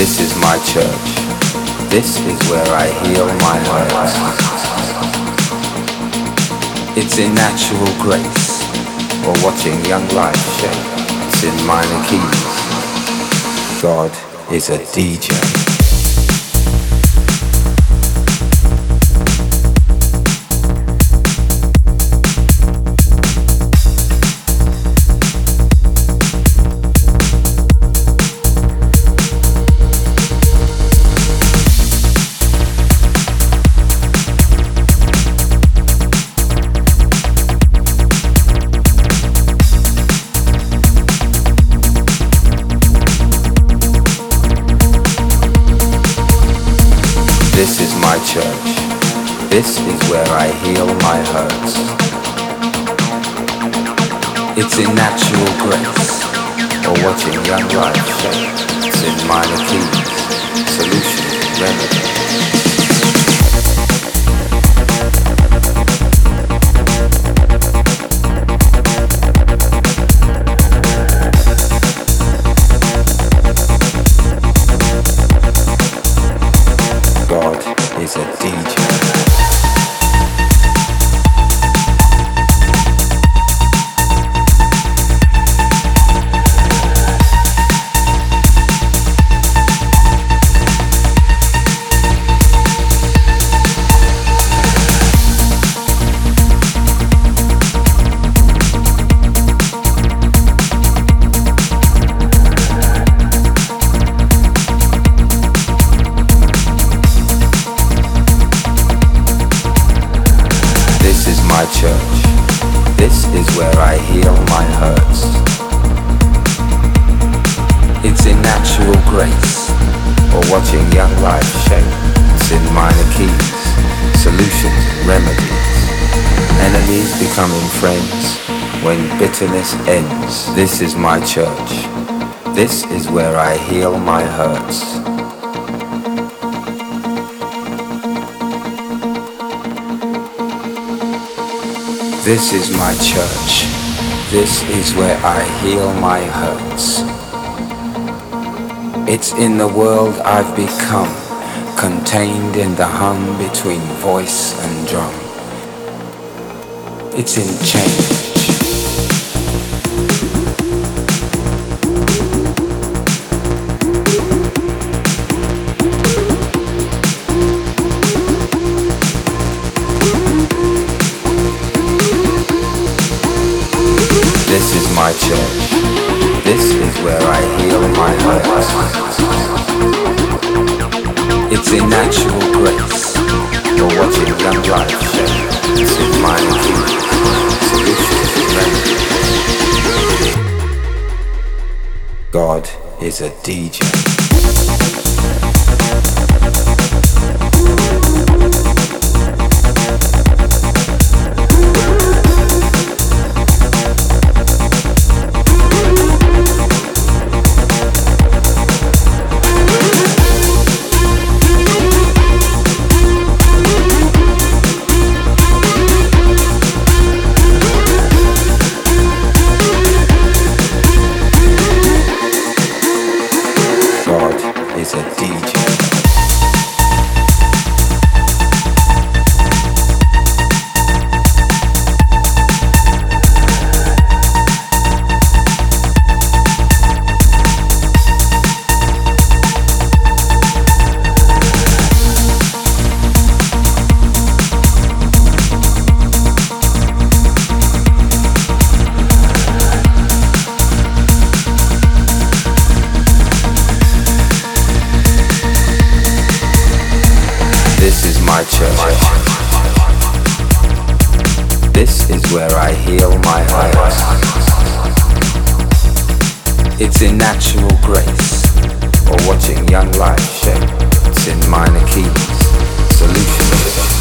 This is my church. This is where I heal my hurts. It's in natural grace, or watching young life shake. It's in minor keys. God is a DJ. This is my church. This is where I heal my hurts. It's in natural grace, or watching young life shake. It's in minor keys, solutions, remedies. Is a DJ. My church. This is where I heal my hurts. It's in natural grace, or watching young life shake. It's in minor keys, solutions, remedies. Enemies becoming friends when bitterness ends. This is my church. This is where I heal my hurts. This is my church. This is where I heal my hurts. It's in the world I've become, contained in the hum between voice and drum. It's in change. This is my church. This is where I heal my hurts. It's in natural grace, or watching young life shake. It's in minor keys, solutions and remedies. God is a DJ. Is a DJ. This is my church. This is where I heal my hurts. It's in natural grace, or watching young life shake. It's in minor keys, solutions.